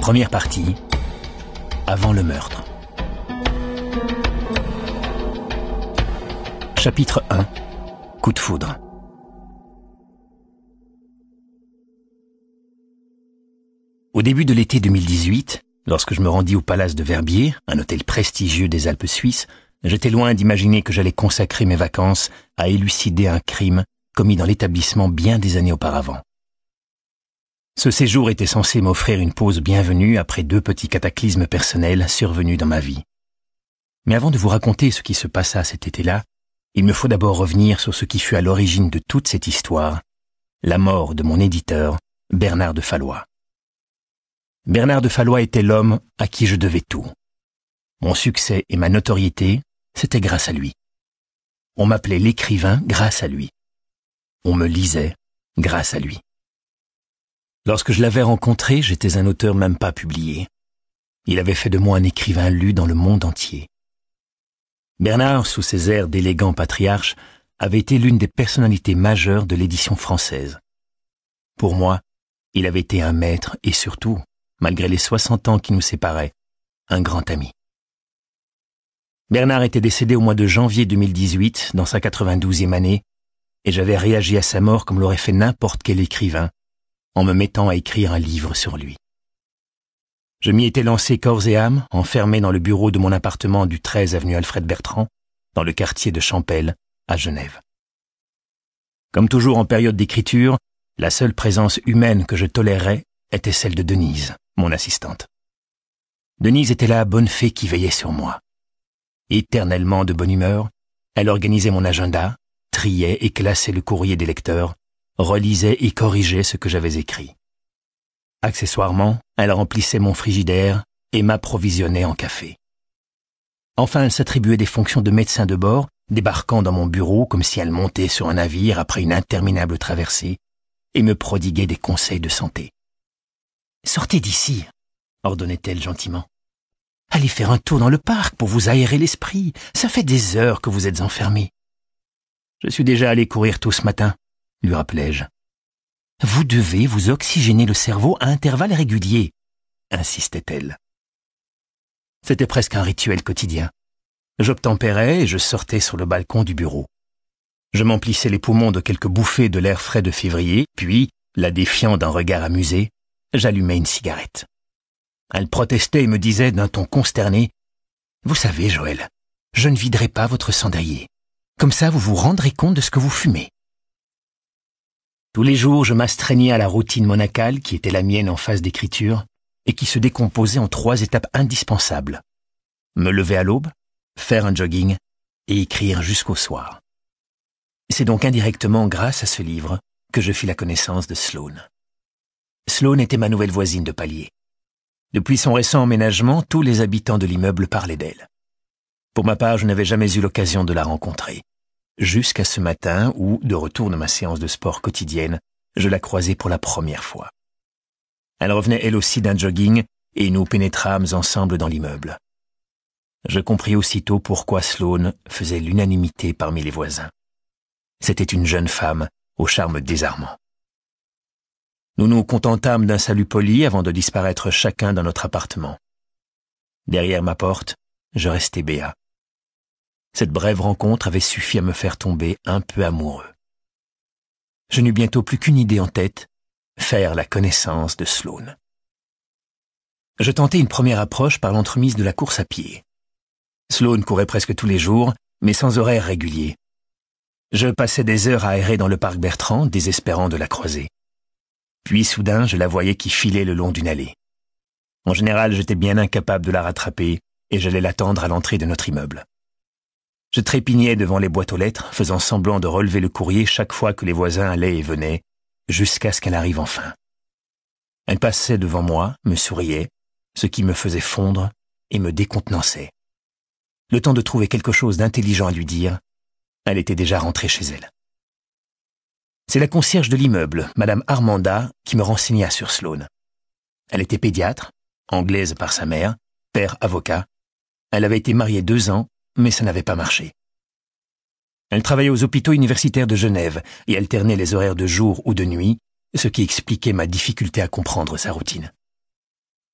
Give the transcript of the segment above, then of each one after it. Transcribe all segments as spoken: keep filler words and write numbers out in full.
Première partie, avant le meurtre. Chapitre un, coup de foudre. Au début de l'été deux mille dix-huit, lorsque je me rendis au Palace de Verbier, un hôtel prestigieux des Alpes suisses, j'étais loin d'imaginer que j'allais consacrer mes vacances à élucider un crime commis dans l'établissement bien des années auparavant. Ce séjour était censé m'offrir une pause bienvenue après deux petits cataclysmes personnels survenus dans ma vie. Mais avant de vous raconter ce qui se passa cet été-là, il me faut d'abord revenir sur ce qui fut à l'origine de toute cette histoire, la mort de mon éditeur, Bernard de Fallois. Bernard de Fallois était l'homme à qui je devais tout. Mon succès et ma notoriété, c'était grâce à lui. On m'appelait l'écrivain grâce à lui. On me lisait grâce à lui. Lorsque je l'avais rencontré, j'étais un auteur même pas publié. Il avait fait de moi un écrivain lu dans le monde entier. Bernard, sous ses airs d'élégant patriarche, avait été l'une des personnalités majeures de l'édition française. Pour moi, il avait été un maître et surtout, malgré les soixante ans qui nous séparaient, un grand ami. Bernard était décédé au mois de janvier deux mille dix-huit, dans sa quatre-vingt-douzième année, et j'avais réagi à sa mort comme l'aurait fait n'importe quel écrivain, en me mettant à écrire un livre sur lui. Je m'y étais lancé corps et âme, enfermé dans le bureau de mon appartement du treize avenue Alfred Bertrand, dans le quartier de Champel, à Genève. Comme toujours en période d'écriture, la seule présence humaine que je tolérais était celle de Denise, mon assistante. Denise était la bonne fée qui veillait sur moi. Éternellement de bonne humeur, elle organisait mon agenda, triait et classait le courrier des lecteurs, relisait et corrigeait ce que j'avais écrit. Accessoirement, elle remplissait mon frigidaire et m'approvisionnait en café. Enfin, elle s'attribuait des fonctions de médecin de bord, débarquant dans mon bureau comme si elle montait sur un navire après une interminable traversée, et me prodiguait des conseils de santé. « Sortez d'ici », ordonnait-elle gentiment. « Allez faire un tour dans le parc pour vous aérer l'esprit. Ça fait des heures que vous êtes enfermé. »« Je suis déjà allé courir tôt ce matin », lui rappelai-je. « Vous devez vous oxygéner le cerveau à intervalles réguliers, » insistait-elle. C'était presque un rituel quotidien. J'obtempérais et je sortais sur le balcon du bureau. Je m'emplissais les poumons de quelques bouffées de l'air frais de février, puis, la défiant d'un regard amusé, j'allumais une cigarette. Elle protestait et me disait d'un ton consterné, « Vous savez, Joël, je ne viderai pas votre cendrier. Comme ça, vous vous rendrez compte de ce que vous fumez. » Tous les jours, je m'astreignais à la routine monacale qui était la mienne en phase d'écriture et qui se décomposait en trois étapes indispensables. Me lever à l'aube, faire un jogging et écrire jusqu'au soir. C'est donc indirectement grâce à ce livre que je fis la connaissance de Sloane. Sloane était ma nouvelle voisine de palier. Depuis son récent emménagement, tous les habitants de l'immeuble parlaient d'elle. Pour ma part, je n'avais jamais eu l'occasion de la rencontrer. Jusqu'à ce matin où, de retour de ma séance de sport quotidienne, je la croisai pour la première fois. Elle revenait elle aussi d'un jogging et nous pénétrâmes ensemble dans l'immeuble. Je compris aussitôt pourquoi Sloane faisait l'unanimité parmi les voisins. C'était une jeune femme au charme désarmant. Nous nous contentâmes d'un salut poli avant de disparaître chacun dans notre appartement. Derrière ma porte, je restai béat. Cette brève rencontre avait suffi à me faire tomber un peu amoureux. Je n'eus bientôt plus qu'une idée en tête, faire la connaissance de Sloane. Je tentai une première approche par l'entremise de la course à pied. Sloane courait presque tous les jours, mais sans horaire régulier. Je passais des heures à errer dans le parc Bertrand, désespérant de la croiser. Puis soudain, je la voyais qui filait le long d'une allée. En général, j'étais bien incapable de la rattraper et j'allais l'attendre à l'entrée de notre immeuble. Je trépignais devant les boîtes aux lettres, faisant semblant de relever le courrier chaque fois que les voisins allaient et venaient, jusqu'à ce qu'elle arrive enfin. Elle passait devant moi, me souriait, ce qui me faisait fondre et me décontenançait. Le temps de trouver quelque chose d'intelligent à lui dire, elle était déjà rentrée chez elle. C'est la concierge de l'immeuble, Madame Armanda, qui me renseigna sur Sloane. Elle était pédiatre, anglaise par sa mère, père avocat. Elle avait été mariée deux ans, mais ça n'avait pas marché. Elle travaillait aux hôpitaux universitaires de Genève et alternait les horaires de jour ou de nuit, ce qui expliquait ma difficulté à comprendre sa routine.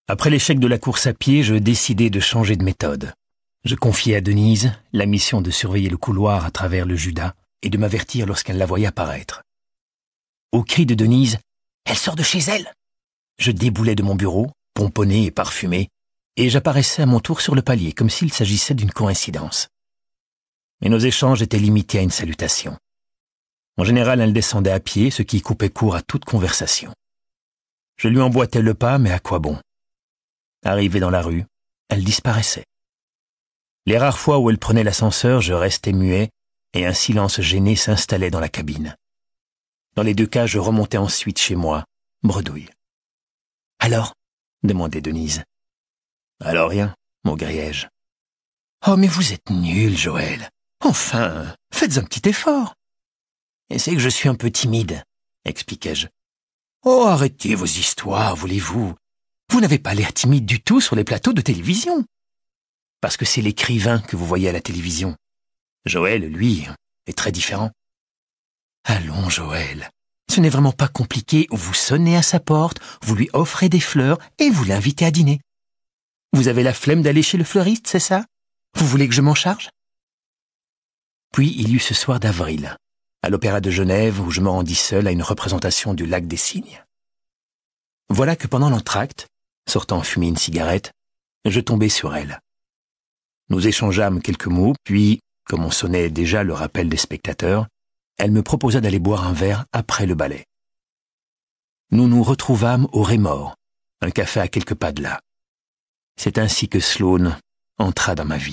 Après l'échec de la course à pied, je décidai de changer de méthode. Je confiai à Denise la mission de surveiller le couloir à travers le Judas et de m'avertir lorsqu'elle la voyait apparaître. Au cri de Denise, « Elle sort de chez elle !» Je déboulais de mon bureau, pomponné et parfumé, et j'apparaissais à mon tour sur le palier, comme s'il s'agissait d'une coïncidence. Mais nos échanges étaient limités à une salutation. En général, elle descendait à pied, ce qui coupait court à toute conversation. Je lui emboîtais le pas, mais à quoi bon? Arrivée dans la rue, elle disparaissait. Les rares fois où elle prenait l'ascenseur, je restais muet, et un silence gêné s'installait dans la cabine. Dans les deux cas, je remontais ensuite chez moi, bredouille. « Alors ?» demandait Denise. « Alors rien, maugréai-je. »« Oh, mais vous êtes nul, Joël. Enfin, faites un petit effort. »« Et c'est que je suis un peu timide, » expliquai-je. « Oh, arrêtez vos histoires, voulez-vous. Vous n'avez pas l'air timide du tout sur les plateaux de télévision. Parce que c'est l'écrivain que vous voyez à la télévision. Joël, lui, est très différent. »« Allons, Joël. Ce n'est vraiment pas compliqué. Vous sonnez à sa porte, vous lui offrez des fleurs et vous l'invitez à dîner. Vous avez la flemme d'aller chez le fleuriste, c'est ça? Vous voulez que je m'en charge? » Puis il y eut ce soir d'avril, à l'Opéra de Genève, où je me rendis seul à une représentation du Lac des Cygnes. Voilà que pendant l'entracte, sortant fumer une cigarette, je tombai sur elle. Nous échangeâmes quelques mots, puis, comme on sonnait déjà le rappel des spectateurs, elle me proposa d'aller boire un verre après le ballet. Nous nous retrouvâmes au Rémor, un café à quelques pas de là. C'est ainsi que Sloane entra dans ma vie.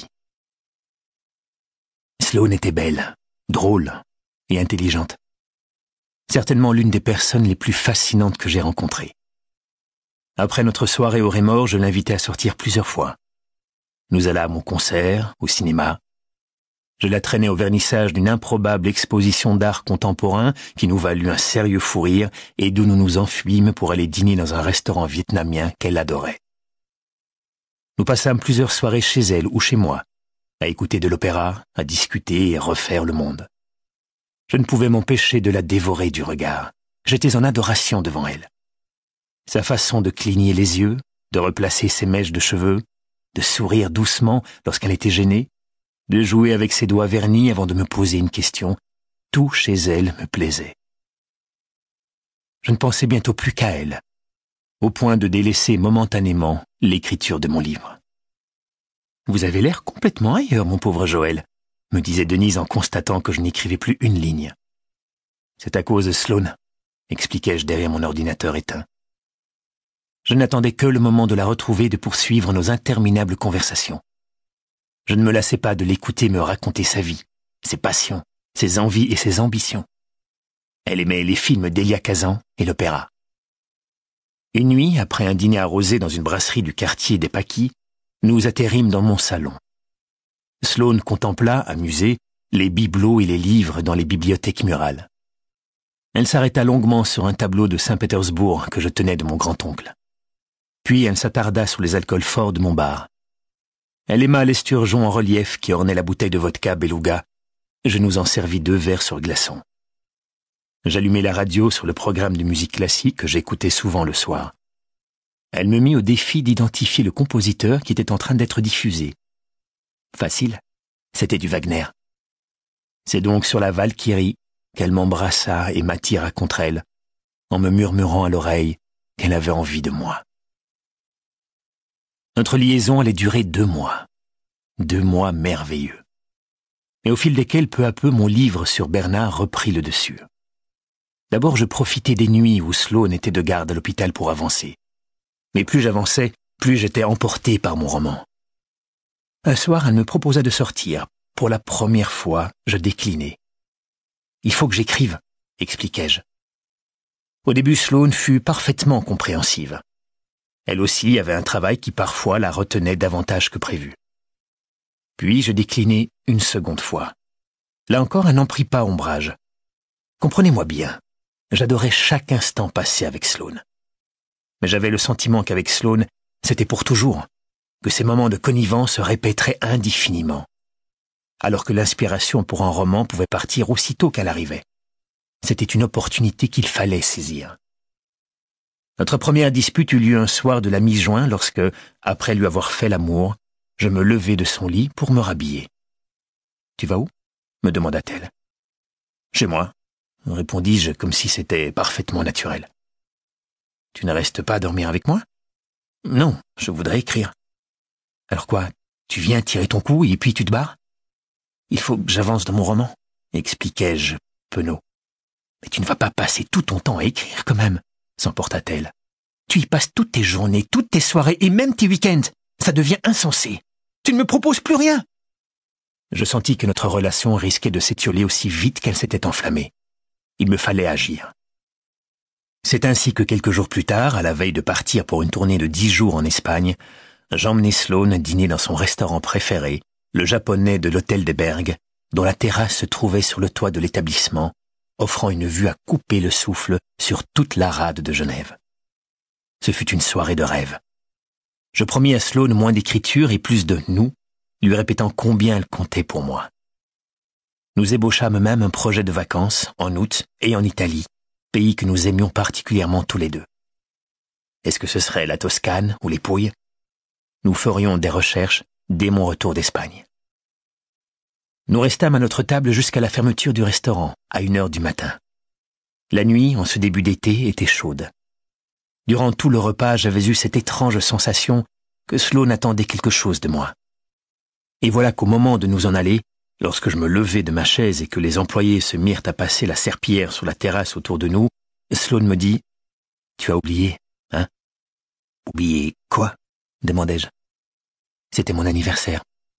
Sloane était belle, drôle et intelligente. Certainement l'une des personnes les plus fascinantes que j'ai rencontrées. Après notre soirée au Rémor, je l'invitai à sortir plusieurs fois. Nous allâmes au concert, au cinéma. Je la traînais au vernissage d'une improbable exposition d'art contemporain qui nous valut un sérieux fou rire et d'où nous nous enfuîmes pour aller dîner dans un restaurant vietnamien qu'elle adorait. Nous passâmes plusieurs soirées chez elle ou chez moi, à écouter de l'opéra, à discuter et refaire le monde. Je ne pouvais m'empêcher de la dévorer du regard. J'étais en adoration devant elle. Sa façon de cligner les yeux, de replacer ses mèches de cheveux, de sourire doucement lorsqu'elle était gênée, de jouer avec ses doigts vernis avant de me poser une question, tout chez elle me plaisait. Je ne pensais bientôt plus qu'à elle, au point de délaisser momentanément l'écriture de mon livre. « Vous avez l'air complètement ailleurs, mon pauvre Joël », me disait Denise en constatant que je n'écrivais plus une ligne. « C'est à cause de Sloane », expliquai-je derrière mon ordinateur éteint. Je n'attendais que le moment de la retrouver et de poursuivre nos interminables conversations. Je ne me lassais pas de l'écouter me raconter sa vie, ses passions, ses envies et ses ambitions. Elle aimait les films d'Elia Kazan et l'opéra. Une nuit, après un dîner arrosé dans une brasserie du quartier des Paquis, nous atterrîmes dans mon salon. Sloane contempla, amusée, les bibelots et les livres dans les bibliothèques murales. Elle s'arrêta longuement sur un tableau de Saint-Pétersbourg que je tenais de mon grand-oncle. Puis elle s'attarda sur les alcools forts de mon bar. Elle aima l'esturgeon en relief qui ornait la bouteille de vodka Beluga. Je nous en servis deux verres sur glaçon. J'allumai la radio sur le programme de musique classique que j'écoutais souvent le soir. Elle me mit au défi d'identifier le compositeur qui était en train d'être diffusé. Facile, c'était du Wagner. C'est donc sur la Valkyrie qu'elle m'embrassa et m'attira contre elle, en me murmurant à l'oreille qu'elle avait envie de moi. Notre liaison allait durer deux mois. Deux mois merveilleux. Mais au fil desquels, peu à peu, mon livre sur Bernard reprit le dessus. D'abord, je profitais des nuits où Sloane était de garde à l'hôpital pour avancer. Mais plus j'avançais, plus j'étais emporté par mon roman. Un soir, elle me proposa de sortir. Pour la première fois, je déclinai. « Il faut que j'écrive », expliquai-je. Au début, Sloane fut parfaitement compréhensive. Elle aussi avait un travail qui parfois la retenait davantage que prévu. Puis je déclinai une seconde fois. Là encore, elle n'en prit pas ombrage. Comprenez-moi bien, j'adorais chaque instant passé avec Sloane. Mais j'avais le sentiment qu'avec Sloane, c'était pour toujours, que ces moments de connivence se répéteraient indéfiniment, alors que l'inspiration pour un roman pouvait partir aussitôt qu'elle arrivait. C'était une opportunité qu'il fallait saisir. Notre première dispute eut lieu un soir de la mi-juin lorsque, après lui avoir fait l'amour, je me levai de son lit pour me rhabiller. « Tu vas où » me demanda-t-elle. « Chez moi », répondis-je comme si c'était parfaitement naturel. « Tu ne restes pas dormir avec moi ?»« Non, je voudrais écrire. »« Alors quoi, tu viens tirer ton coup et puis tu te barres ?»« Il faut que j'avance dans mon roman, » expliquai-je, penaud. « Mais tu ne vas pas passer tout ton temps à écrire quand même, » s'emporta-t-elle. « Tu y passes toutes tes journées, toutes tes soirées et même tes week-ends. Ça devient insensé. Tu ne me proposes plus rien. » Je sentis que notre relation risquait de s'étioler aussi vite qu'elle s'était enflammée. Il me fallait agir. C'est ainsi que quelques jours plus tard, à la veille de partir pour une tournée de dix jours en Espagne, j'emmenai Sloane dîner dans son restaurant préféré, le japonais de l'hôtel des Bergues, dont la terrasse se trouvait sur le toit de l'établissement, offrant une vue à couper le souffle sur toute la rade de Genève. Ce fut une soirée de rêve. Je promis à Sloane moins d'écriture et plus de nous, lui répétant combien elle comptait pour moi. Nous ébauchâmes même un projet de vacances, en août, et en Italie, pays que nous aimions particulièrement tous les deux. Est-ce que ce serait la Toscane ou les Pouilles? Nous ferions des recherches dès mon retour d'Espagne. Nous restâmes à notre table jusqu'à la fermeture du restaurant, à une heure du matin. La nuit, en ce début d'été, était chaude. Durant tout le repas, j'avais eu cette étrange sensation que Sloane attendait quelque chose de moi. Et voilà qu'au moment de nous en aller, lorsque je me levai de ma chaise et que les employés se mirent à passer la serpillière sur la terrasse autour de nous, Sloane me dit « Tu as oublié, hein ?»« Oublié quoi ?» demandai-je. « C'était mon anniversaire, aujourd'hui. »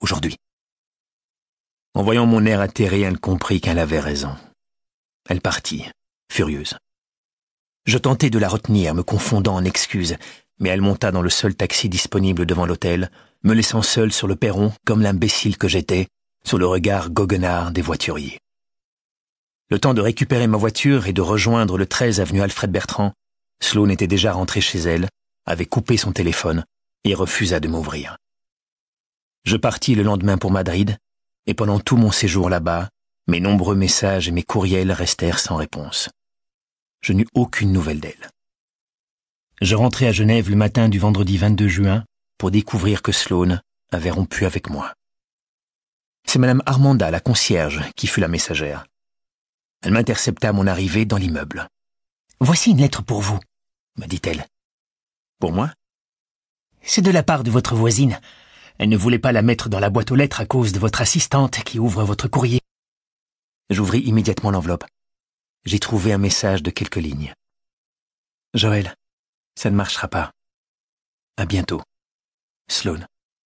En voyant mon air atterré, elle comprit qu'elle avait raison. Elle partit, furieuse. Je tentai de la retenir, me confondant en excuses, mais elle monta dans le seul taxi disponible devant l'hôtel, me laissant seul sur le perron comme l'imbécile que j'étais, sous le regard goguenard des voituriers. Le temps de récupérer ma voiture et de rejoindre le treize avenue Alfred Bertrand, Sloane était déjà rentrée chez elle, avait coupé son téléphone et refusa de m'ouvrir. Je partis le lendemain pour Madrid, et pendant tout mon séjour là-bas, mes nombreux messages et mes courriels restèrent sans réponse. Je n'eus aucune nouvelle d'elle. Je rentrai à Genève le matin du vendredi vingt-deux juin pour découvrir que Sloane avait rompu avec moi. C'est Madame Armanda, la concierge, qui fut la messagère. Elle m'intercepta à mon arrivée dans l'immeuble. « Voici une lettre pour vous, » me dit-elle. « Pour moi ?»« C'est de la part de votre voisine. Elle ne voulait pas la mettre dans la boîte aux lettres à cause de votre assistante qui ouvre votre courrier. » J'ouvris immédiatement l'enveloppe. J'y trouvai un message de quelques lignes. « Joël, ça ne marchera pas. À bientôt. Sloane. »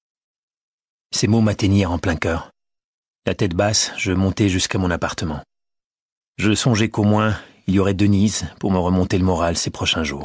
Ces mots m'atteignirent en plein cœur. La tête basse, je montai jusqu'à mon appartement. Je songeais qu'au moins, il y aurait Denise pour me remonter le moral ces prochains jours.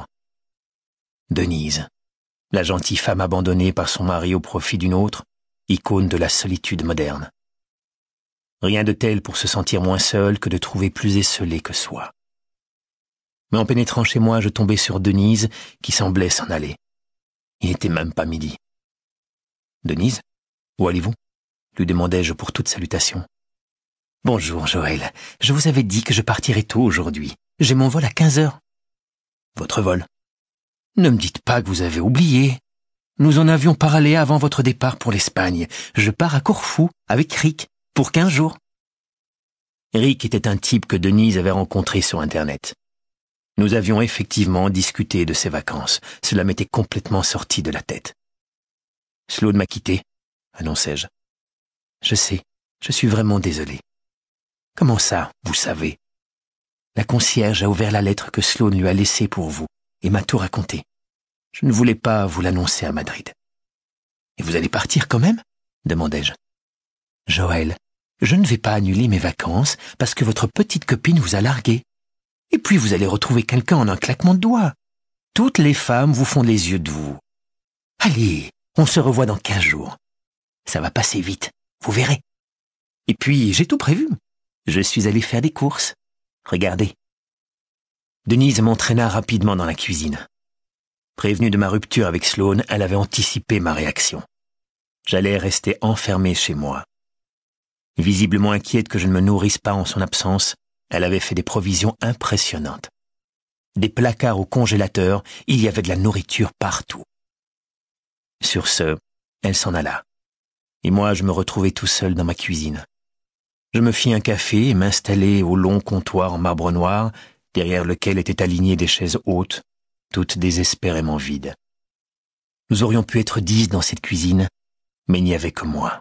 Denise, la gentille femme abandonnée par son mari au profit d'une autre, icône de la solitude moderne. Rien de tel pour se sentir moins seul que de trouver plus esseulé que soi. Mais en pénétrant chez moi, je tombai sur Denise qui semblait s'en aller. Il n'était même pas midi. « Denise, où allez-vous » lui demandai-je pour toute salutation. « Bonjour, Joël. Je vous avais dit que je partirais tôt aujourd'hui. J'ai mon vol à quinze heures. »« Votre vol ?»« Ne me dites pas que vous avez oublié. Nous en avions parlé avant votre départ pour l'Espagne. Je pars à Corfou avec Rick pour quinze jours. » Rick était un type que Denise avait rencontré sur Internet. Nous avions effectivement discuté de ses vacances. Cela m'était complètement sorti de la tête. « Sloane m'a quitté, » annonçai-je. « Je sais, je suis vraiment désolé. »« Comment ça, vous savez ?» La concierge a ouvert la lettre que Sloane lui a laissée pour vous et m'a tout raconté. Je ne voulais pas vous l'annoncer à Madrid. « Et vous allez partir quand même ?» demandai-je. « Joël, je ne vais pas annuler mes vacances parce que votre petite copine vous a largué. Et puis vous allez retrouver quelqu'un en un claquement de doigts. Toutes les femmes vous font les yeux de vous. Allez, on se revoit dans quinze jours. Ça va passer vite, vous verrez. Et puis, j'ai tout prévu. Je suis allé faire des courses. Regardez. » Denise m'entraîna rapidement dans la cuisine. Prévenue de ma rupture avec Sloane, elle avait anticipé ma réaction. J'allais rester enfermé chez moi. Visiblement inquiète que je ne me nourrisse pas en son absence, elle avait fait des provisions impressionnantes. des placards au congélateur, il y avait de la nourriture partout. Sur ce, elle s'en alla. Et moi, je me retrouvai tout seul dans ma cuisine. Je me fis un café et m'installai au long comptoir en marbre noir, derrière lequel étaient alignées des chaises hautes, toutes désespérément vides. Nous aurions pu être dix dans cette cuisine, mais il n'y avait que moi.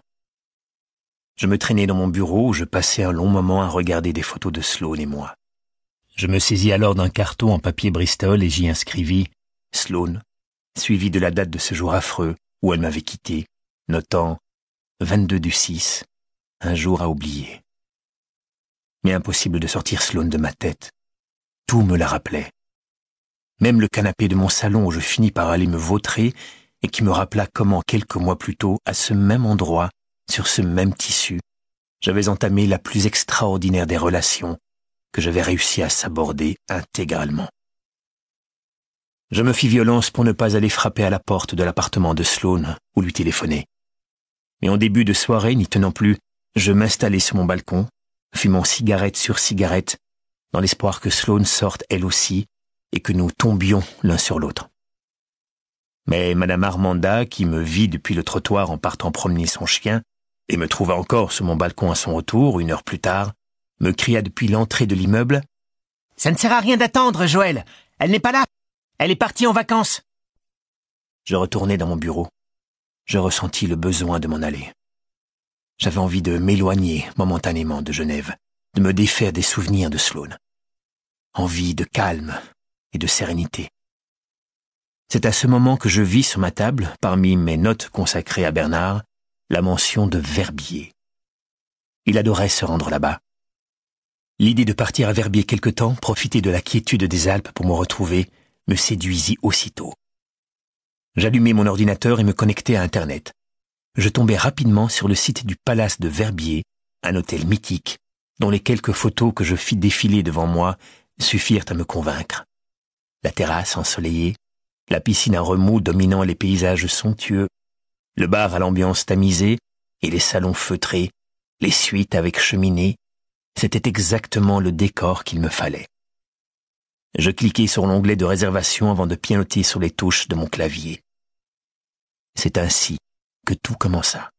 Je me traînai dans mon bureau où je passai un long moment à regarder des photos de Sloane et moi. Je me saisis alors d'un carton en papier Bristol et j'y inscrivis « Sloane », suivi de la date de ce jour affreux où elle m'avait quitté, notant « vingt-deux du six », un jour à oublier. Mais impossible de sortir Sloane de ma tête. Tout me la rappelait. Même le canapé de mon salon où je finis par aller me vautrer et qui me rappela comment quelques mois plus tôt, à ce même endroit, sur ce même tissu, j'avais entamé la plus extraordinaire des relations que j'avais réussi à s'aborder intégralement. Je me fis violence pour ne pas aller frapper à la porte de l'appartement de Sloane ou lui téléphoner. Mais en début de soirée, n'y tenant plus, je m'installai sur mon balcon, fumant cigarette sur cigarette, dans l'espoir que Sloane sorte elle aussi et que nous tombions l'un sur l'autre. Mais Madame Armanda, qui me vit depuis le trottoir en partant promener son chien, et me trouva encore sur mon balcon à son retour, une heure plus tard, me cria depuis l'entrée de l'immeuble « Ça ne sert à rien d'attendre, Joël. Elle n'est pas là. Elle est partie en vacances. » Je retournai dans mon bureau. Je ressentis le besoin de m'en aller. J'avais envie de m'éloigner momentanément de Genève, de me défaire des souvenirs de Sloane. Envie de calme et de sérénité. C'est à ce moment que je vis sur ma table, parmi mes notes consacrées à Bernard, la mention de Verbier. Il adorait se rendre là-bas. L'idée de partir à Verbier quelque temps, profiter de la quiétude des Alpes pour me retrouver, me séduisit aussitôt. J'allumai mon ordinateur et me connectai à Internet. Je tombai rapidement sur le site du Palace de Verbier, un hôtel mythique, dont les quelques photos que je fis défiler devant moi suffirent à me convaincre. La terrasse ensoleillée, la piscine à remous dominant les paysages somptueux, le bar à l'ambiance tamisée et les salons feutrés, les suites avec cheminée, c'était exactement le décor qu'il me fallait. Je cliquai sur l'onglet de réservation avant de pianoter sur les touches de mon clavier. C'est ainsi que tout commença.